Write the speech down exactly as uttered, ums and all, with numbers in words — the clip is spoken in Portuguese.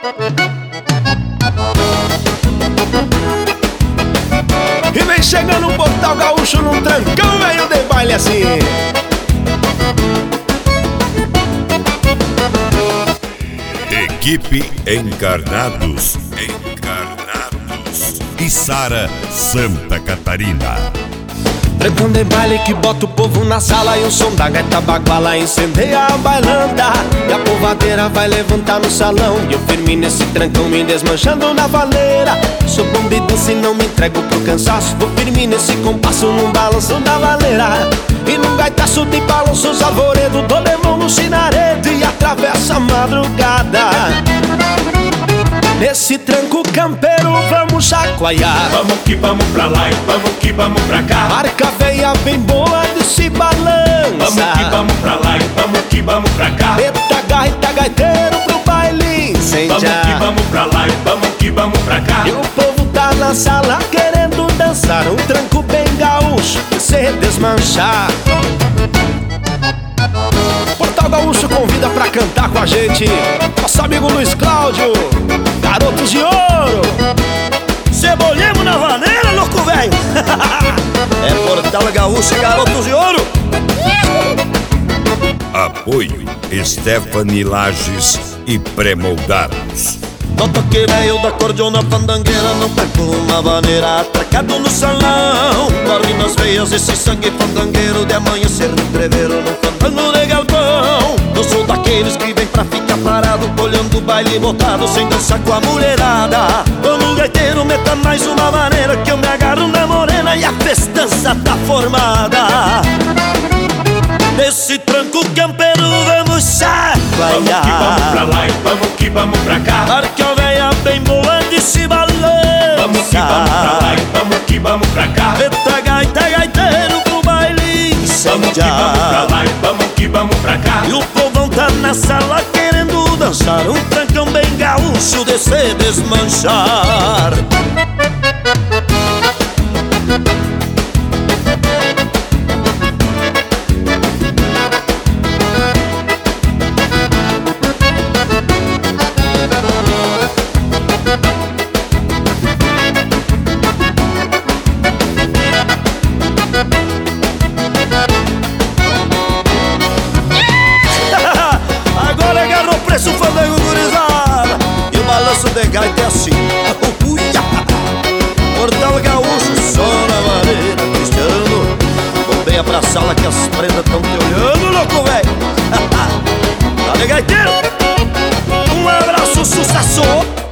E vem chegando o Portal Gaúcho num trancão, velho de baile assim. Equipe Encarnados, Encarnados e Sara Santa Catarina. Trancão de baile que bota o povo na sala e o som da gaita baguala incendeia a bailanta. E a povadeira vai levantar no salão e eu firme nesse trancão me desmanchando na valeira. Sou bom de dança e não me entrego pro cansaço, vou firme nesse compasso num balanço da valeira. E num gaitaço de balanços arvoredo, dou lemão no sinaredo e atravessa a madrugada. Nesse tranco campeiro vamos chacoalhar. Vamos que vamos pra lá e vamos que vamos pra cá. Marca veia bem boa de se balança. Vamos que vamos pra lá e vamos que vamos pra cá. Eita gaita gaiteiro pro baile incendiar. Vamos que vamos pra lá e vamos que vamos pra cá. E o povo tá na sala querendo dançar um tranco bem gaúcho e se desmanchar. Portal Gaúcho convida pra cantar com a gente nosso amigo Luiz Cláudio, Garotos de Ouro. Cebolhemos na vaneira, louco velho. É Portal Gaúcho e Garotos de Ouro. Apoio Stephanie Lages e Pré-Moldados. No toque velho da cordiona fandangueira, não pego uma vaneira atracado no salão. Corre nas veias esse sangue fandangueiro de amanhecer no entreveiro num fandango de galpão. Eu sou daqueles que vem pra ficar parado, olhando o baile botado sem dançar com a mulherada. Vamos gaiteiro, meta mais uma maneira que eu me agarro na morena e a festança tá formada. Nesse tranco campeiro vamos chacoalhar. Vamos que vamos pra lá e vamos que vamos pra cá. Marca veia bem boa de se balança. Vamos que vamos pra lá e vamos que vamos pra cá. Eita gaita gaiteiro pro baile incendiar. Vamos que vamos pra lá e vamos que vamos pra cá. E o povão tá na sala querendo dançar um trancão bem gaúcho de se desmanchar. Agora agarrou o preço fandango gurizada. E o balanço de gaita é assim. Portal Gaúcho só na vareira, Cristiano. Bombeia pra sala que as prendas tão te olhando, louco velho. Dale gaiteiro. Um abraço, sucesso.